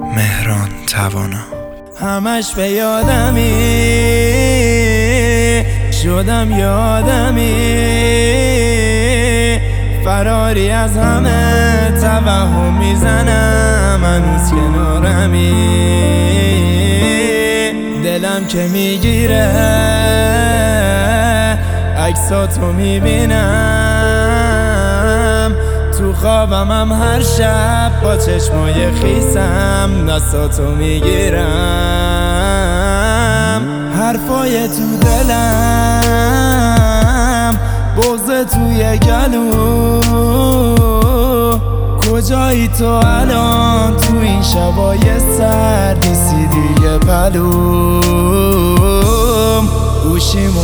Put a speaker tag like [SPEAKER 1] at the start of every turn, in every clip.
[SPEAKER 1] مهران توانا.
[SPEAKER 2] همش به یادمی شدم یادمی، فراری از همه توهم میزنم هنوز کنارمی. دلم که میگیره عکساتو میبینم، تو خوابم هم هر شب با چشمای خیسم دستاتو میگیرم. حرفای تو دلم، بغض توی گلو، کجایی تو الان تو این شبای سرد؟ نیستی دیگه پلوم، گوشیمو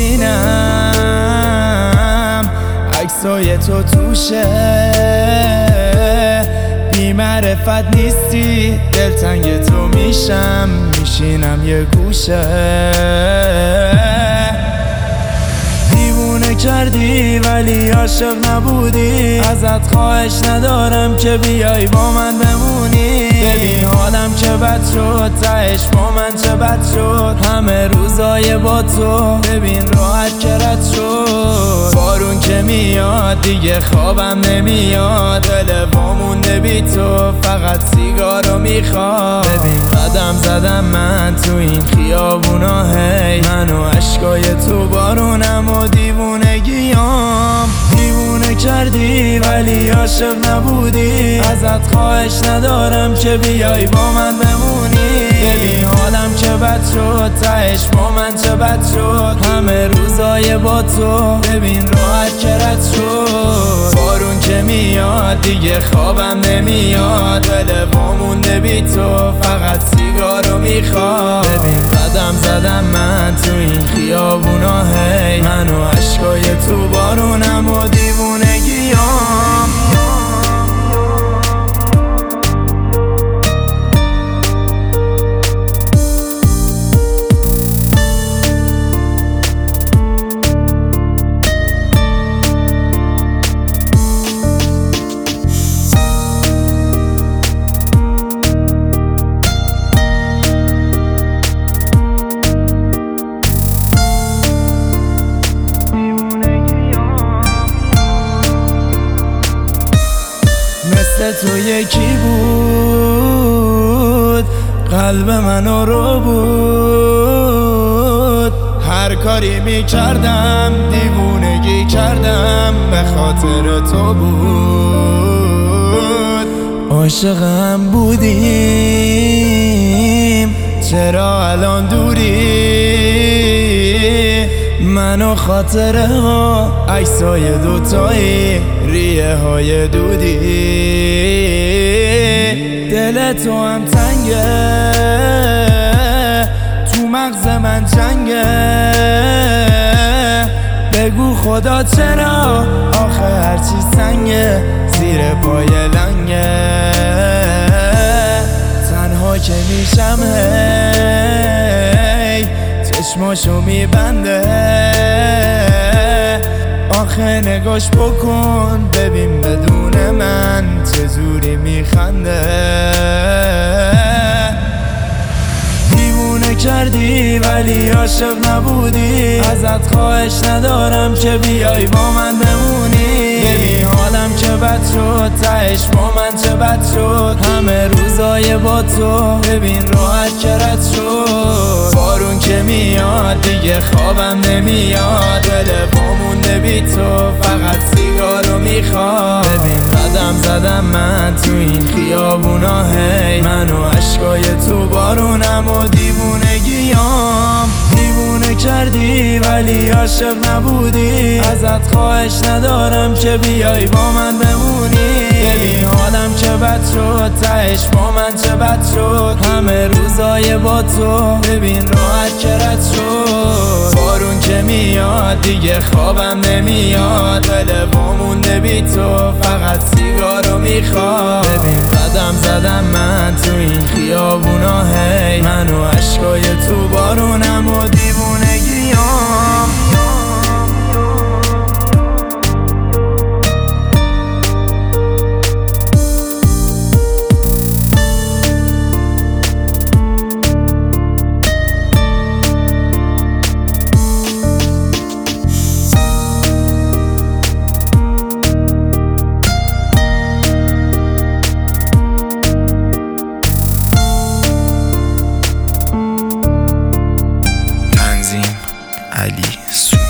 [SPEAKER 2] میبینم عکسای تو توشه، بی معرفت نیستی دلتنگ تو میشم، میشینم یه گوشه. دیوونه کردی ولی عاشق نبودی، ازت خواهش ندارم که بیای با من بمونی. ببین حالم که بد شد، تهش با من چه بد شد، همه روزای با تو ببین راحت که رد شد. بارون که میاد دیگه خوابم نمیاد، دل وامونده بی تو فقط سیگارو میخواد. ببین قدم زدم من تو این خیابونا، هی من و عشقای تو بارونم و دیوونگیام. دیوونه کردی ولی عاشق نبودی، ازت خواهش ندارم که بیای با من بمونی. ببین حالم که بد شد، تهش با من چه بد شد، همه روزای با تو ببین راحت که رد شد. بارون که میاد دیگه خوابم نمیاد، دل وامونده بی تو فقط سیگارو میخواد. ببین قدم زدم من تو این خیابونا، هی من و عشقای تو بارونم و دیوونگیام. تو یکی بود قلب منو رو بود، هر کاری میکردم دیوونگی کردم به خاطر تو بود. عاشقم بودیم چرا الان دوری، من و خاطره ها عکسای دوتایی ریه های دودی. دل تو هم تنگه تو مغز من جنگه، بگو خدا چرا آخه هرچی سنگه زیر پای لنگه. تنها که میشم هی چشماشو میبنده، آخه نگاش بکن ببین بدون من چجوری میخنده. دیوونه کردی ولی عاشق نبودی، ازت خواهش ندارم که بیای با من بمونی. ببین حالم که بد شد، تهش با من چه بد شد، همه روزای با تو ببین راحت که رد شد. بارون که میاد دیگه خوابم نمیاد، دل وامونده بی تو فقط سیگارو میخواد. ببین قدم زدم من تو این خیابونا، هی من و عشقای تو بارونم و دیوونگیام. دیوونه کردی ولی عاشق نبودی، ازت خواهش ندارم که بیای با من بمونی. ببین حالم که بد شد، تهش با من چه بد شد، همه روزای با تو ببین راحت که رد شد. بارون که میاد دیگه خوابم نمیاد، دل وامونده بی تو فقط سیگارو میخواد. ببین قدم زدم من تو این خیابونا، هی من و عشقای تو بارونم و دیوونگیام.
[SPEAKER 1] سو